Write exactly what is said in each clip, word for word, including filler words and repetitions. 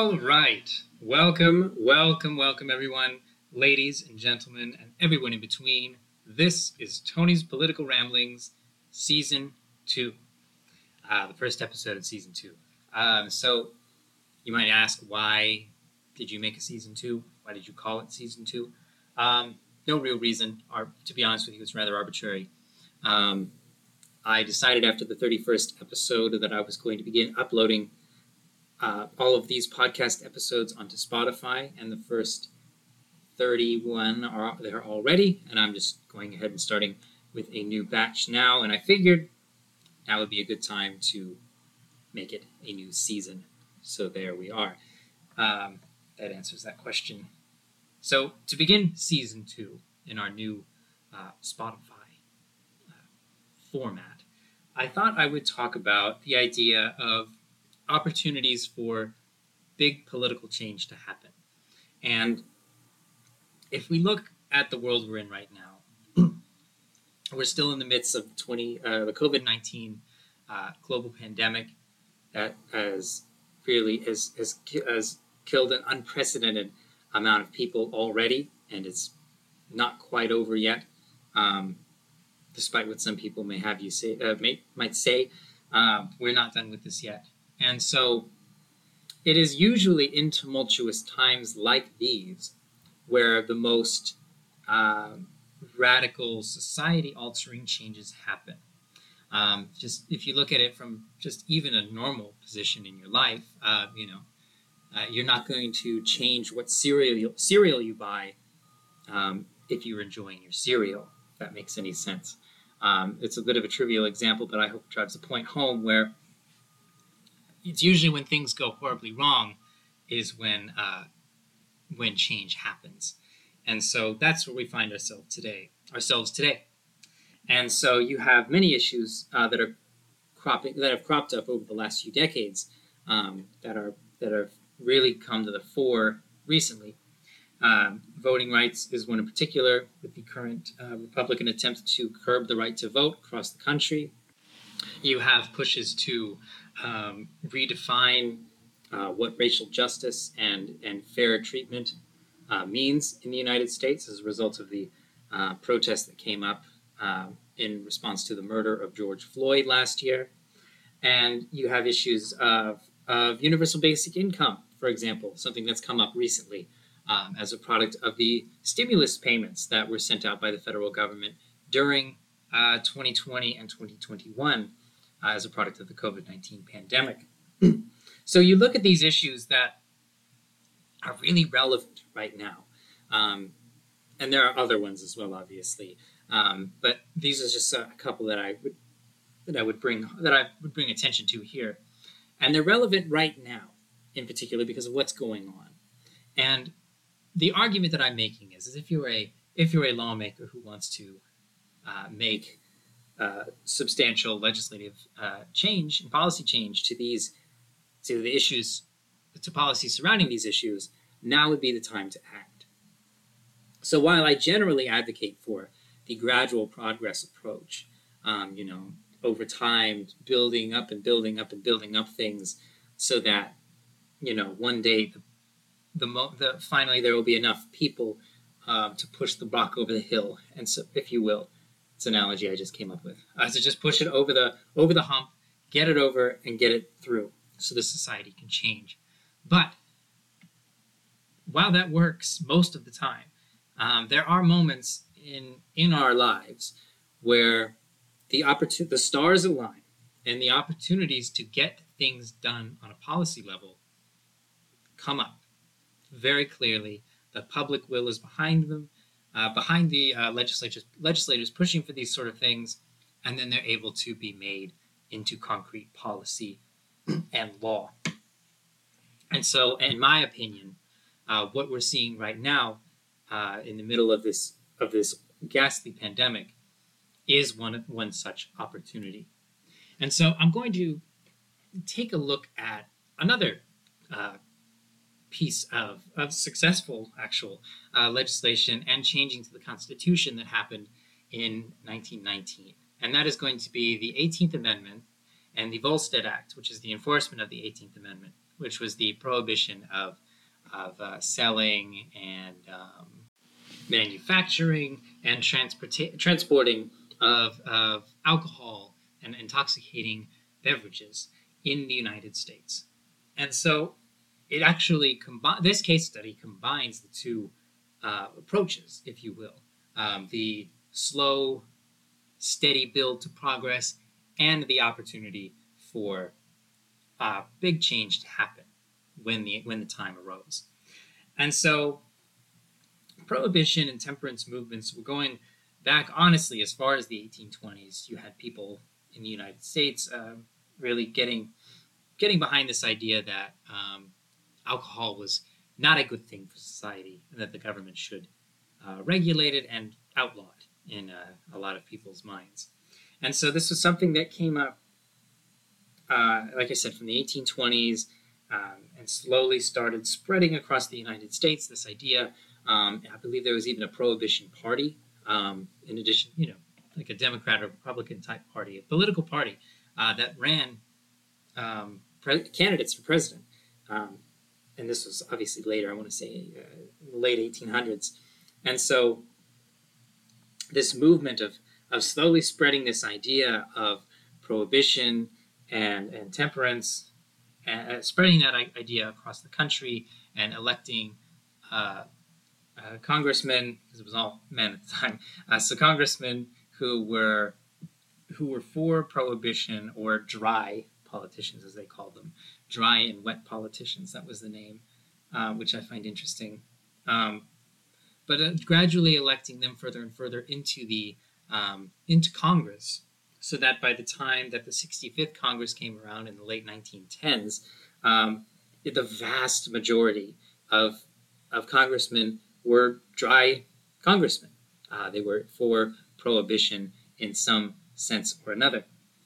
All right. Welcome, welcome, welcome, everyone, ladies and gentlemen, and everyone in between. This is Tony's Political Ramblings, Season two, uh, the first episode of Season two. Um, so you might ask, why did you make a Season two? Why did you call it Season two? Um, no real reason. Or, to be honest with you, it's rather arbitrary. Um, I decided after the thirty-first episode that I was going to begin uploading uh, all of these podcast episodes onto Spotify, and the first thirty-one are there already, and I'm just going ahead and starting with a new batch now, and I figured now would be a good time to make it a new season. So there we are. Um, that answers that question. So to begin Season two in our new uh, Spotify format, I thought I would talk about the idea of opportunities for big political change to happen. And if we look at the world we're in right now, we're still in the midst of twenty uh, the COVID nineteen uh, global pandemic that has really has, has has killed an unprecedented amount of people already, and it's not quite over yet. Um, Despite what some people may have you say, uh, may, might say, uh, we're not done with this yet. And so it is usually in tumultuous times like these where the most uh, radical society-altering changes happen. Um, just if you look at it from just even a normal position in your life, uh, you know, uh, you're not going to change what cereal cereal you buy um, if you're enjoying your cereal, if that makes any sense. Um, it's a bit of a trivial example, but I hope it drives the point home, where it's usually when things go horribly wrong is when uh, when change happens. And so that's where we find ourselves today. Ourselves today. And so you have many issues uh, that are cropping that have cropped up over the last few decades um, that are that have really come to the fore recently. Um, voting rights is one in particular, with the current uh, Republican attempt to curb the right to vote across the country. You have pushes to um, redefine uh, what racial justice and, and fair treatment uh, means in the United States as a result of the uh, protest that came up uh, in response to the murder of George Floyd last year. And you have issues of, of universal basic income, for example, something that's come up recently. Um, as a product of the stimulus payments that were sent out by the federal government during uh, twenty twenty and twenty twenty-one uh, as a product of the COVID nineteen pandemic. So you look at these issues that are really relevant right now. Um, and there are other ones as well, obviously. Um, but these are just a couple that I would that I would bring that I would bring attention to here. And they're relevant right now, in particular, because of what's going on. And the argument that I'm making is, is if you're a if you're a lawmaker who wants to uh, make uh, substantial legislative uh, change and policy change to these to the issues to policies surrounding these issues, now would be the time to act. So while I generally advocate for the gradual progress approach, um, you know, over time, building up and building up and building up things, so that you know one day the The, mo- the finally there will be enough people uh, to push the rock over the hill, and so, if you will, it's an analogy I just came up with. Uh, so just push it over the over the hump, get it over, and get it through, so the society can change. But while that works most of the time, um, there are moments in in our lives where the opportun- the stars align, and the opportunities to get things done on a policy level come up very clearly. The public will is behind them, uh, behind the uh, legislators, legislators pushing for these sort of things, and then they're able to be made into concrete policy and law. And so, in my opinion, uh, what we're seeing right now, uh, in the middle of this of this ghastly pandemic, is one one such opportunity. And so, I'm going to take a look at another Uh, piece of, of successful actual uh, legislation and changing to the Constitution that happened in nineteen nineteen. And that is going to be the eighteenth Amendment and the Volstead Act, which is the enforcement of the eighteenth Amendment, which was the prohibition of, of uh, selling and um, manufacturing and transporta- transporting of, of alcohol and intoxicating beverages in the United States. And so it actually combi- this case study combines the two uh, approaches, if you will, um, the slow, steady build to progress and the opportunity for uh, big change to happen when the when the time arose. And so prohibition and temperance movements were going back, honestly, as far as the eighteen twenties. You had people in the United States uh, really getting getting behind this idea that um, alcohol was not a good thing for society and that the government should uh, regulate it and outlaw it in uh, a lot of people's minds. And so this was something that came up, uh, like I said, from the eighteen twenties um, and slowly started spreading across the United States, this idea. Um, I believe there was even a prohibition party, um, in addition, you know, like a Democrat or Republican type party, a political party uh, that ran um, pre- candidates for president. Um, and this was obviously later, I want to say uh, late eighteen hundreds. And so this movement of, of slowly spreading this idea of prohibition and, and temperance, and uh, spreading that idea across the country and electing uh, uh, congressmen, because it was all men at the time, uh, so congressmen who were who were for prohibition, or dry politicians, as they called them, dry and wet politicians. That was the name, uh, which I find interesting. Um, but uh, gradually electing them further and further into the um, into Congress, so that by the time that the sixty-fifth Congress came around in the late nineteen tens, um, the vast majority of of congressmen were dry congressmen. Uh, they were for prohibition in some sense or another.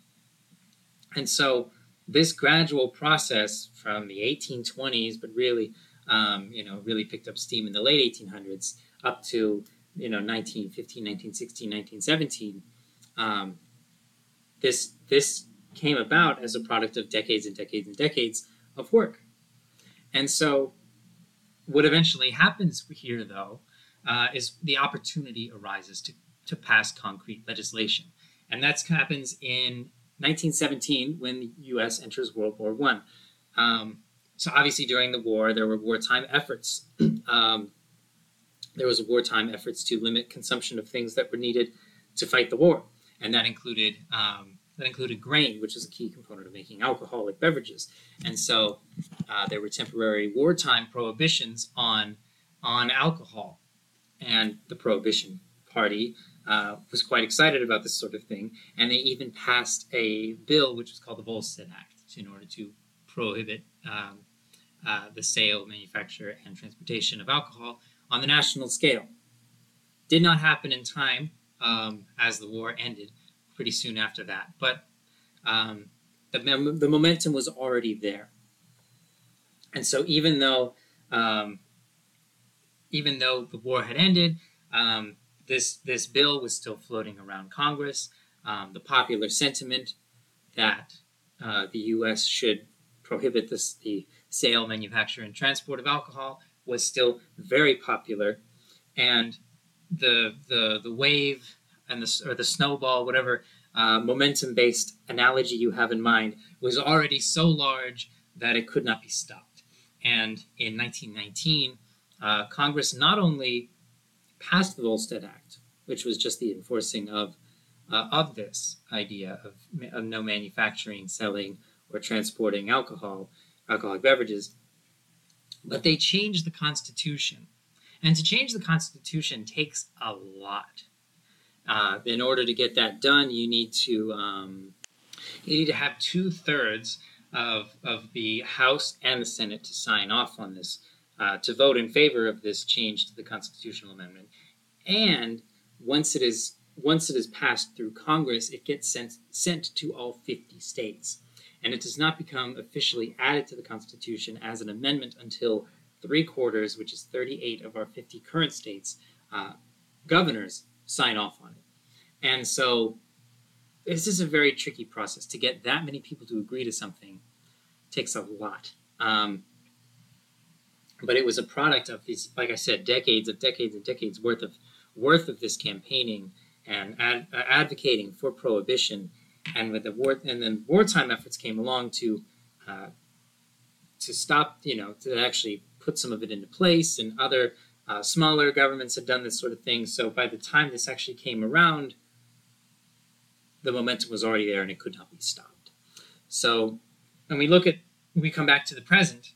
And so this gradual process from the eighteen twenties, but really, um, you know, really picked up steam in the late eighteen hundreds up to, you know, nineteen fifteen, nineteen sixteen, nineteen seventeen, um, this this came about as a product of decades and decades and decades of work. And so what eventually happens here, though, uh, is the opportunity arises to, to pass concrete legislation. And that happens in nineteen seventeen when the U S enters World War One. Um, so obviously during the war, there were wartime efforts. um, there was wartime efforts to limit consumption of things that were needed to fight the war. And that included um, that included grain, which is a key component of making alcoholic beverages. And so uh, there were temporary wartime prohibitions on, on alcohol. And the Prohibition Party uh, was quite excited about this sort of thing. And they even passed a bill, which was called the Volstead Act, in order to prohibit um, uh, the sale, manufacture, and transportation of alcohol on the national scale. Did not happen in time um, as the war ended pretty soon after that. But um, the, mem- the momentum was already there. And so even though um, even though the war had ended, um, this this bill was still floating around Congress. Um, the popular sentiment that uh, the U S should prohibit this, the sale, manufacture, and transport of alcohol was still very popular, and the the the wave and the or the snowball, whatever uh, momentum-based analogy you have in mind, was already so large that it could not be stopped. And in nineteen nineteen, uh, Congress not only passed the Volstead Act, which was just the enforcing of uh, of this idea of, of no manufacturing, selling, or transporting alcohol, alcoholic beverages, but they changed the Constitution. And to change the Constitution takes a lot. Uh, in order to get that done, you need to um, you need to have two thirds of of the House and the Senate to sign off on this, uh, to vote in favor of this change to the constitutional amendment. And once it is once it is passed through Congress, it gets sent sent to all fifty states, and it does not become officially added to the Constitution as an amendment until three quarters, which is thirty-eight of our fifty current states, uh, governors sign off on it. And so this is a very tricky process. To get that many people to agree to something takes a lot. Um, but it was a product of these, like I said, decades of decades and decades worth of worth of this campaigning and ad, uh, advocating for prohibition, and with the war, and then wartime efforts came along to uh, to stop, you know, to actually put some of it into place, and other uh, smaller governments had done this sort of thing. So by the time this actually came around, the momentum was already there and it could not be stopped. So when we look at, we come back to the present,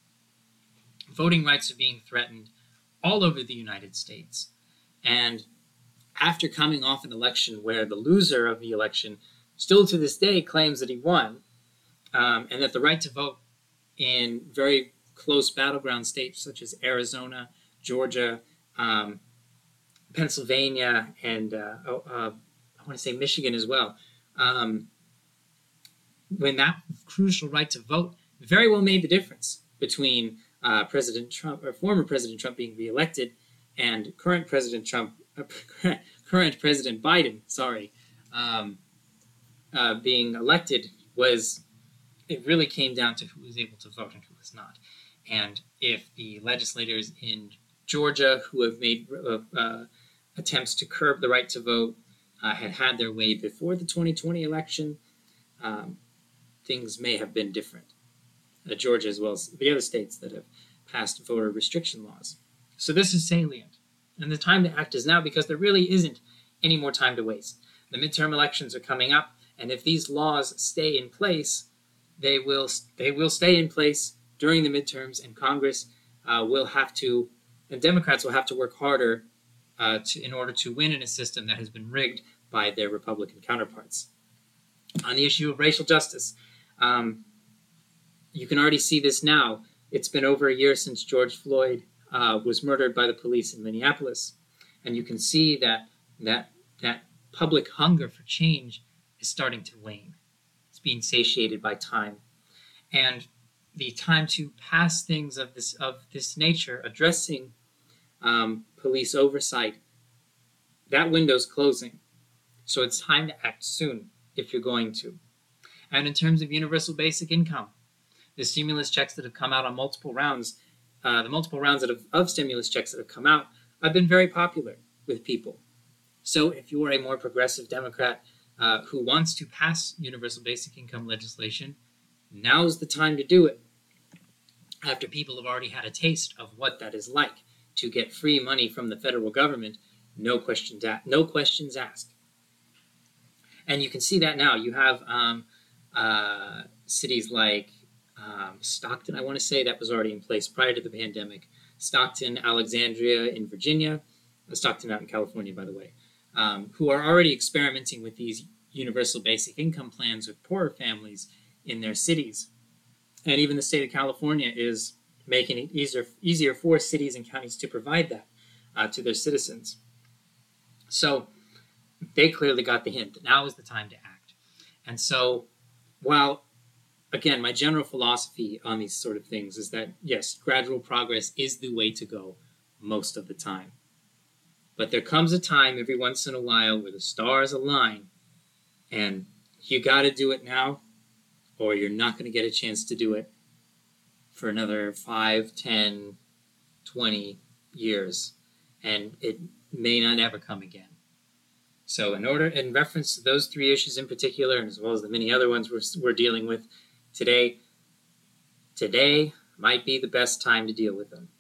voting rights are being threatened all over the United States. And after coming off an election where the loser of the election still to this day claims that he won, um, and that the right to vote in very close battleground states such as Arizona, Georgia, um, Pennsylvania, and uh, uh, I want to say Michigan as well, um, when that crucial right to vote very well made the difference between uh, President Trump, or former President Trump, being reelected, and current President Trump, uh, current President Biden, sorry, um, uh, being elected, was it really came down to who was able to vote and who was not. And if the legislators in Georgia who have made uh, uh, attempts to curb the right to vote uh, had had their way before the twenty twenty election, um, things may have been different. Uh, Georgia, as well as the other states that have passed voter restriction laws. So this is salient. And the time to act is now, because there really isn't any more time to waste. The midterm elections are coming up, and if these laws stay in place, they will they will stay in place during the midterms, and Congress uh, will have to, and Democrats will have to work harder uh, to, in order to win in a system that has been rigged by their Republican counterparts. On the issue of racial justice, um, you can already see this now. It's been over a year since George Floyd uh, was murdered by the police in Minneapolis, and you can see that that that public hunger for change is starting to wane. It's being satiated by time, and the time to pass things of this of this nature, addressing um, police oversight, that window's closing. So it's time to act soon if you're going to. And in terms of universal basic income, the stimulus checks that have come out on multiple rounds, uh, the multiple rounds that have, of stimulus checks that have come out have been very popular with people. So if you are a more progressive Democrat uh, who wants to pass universal basic income legislation, now's the time to do it. After people have already had a taste of what that is like to get free money from the federal government, no questions, no questions asked. And you can see that now. You have um, uh, cities like um, Stockton, I want to say, that was already in place prior to the pandemic. Stockton, Alexandria in Virginia, Stockton out in California, by the way, um, who are already experimenting with these universal basic income plans with poorer families in their cities. And even the state of California is making it easier, easier for cities and counties to provide that uh, to their citizens. So they clearly got the hint that now is the time to act. And so while, again, my general philosophy on these sort of things is that, yes, gradual progress is the way to go most of the time. But there comes a time every once in a while where the stars align, and you got to do it now, or you're not going to get a chance to do it for another five, ten, twenty years, and it may not ever come again. So in order, in reference to those three issues in particular, and as well as the many other ones we're, we're dealing with today, today might be the best time to deal with them.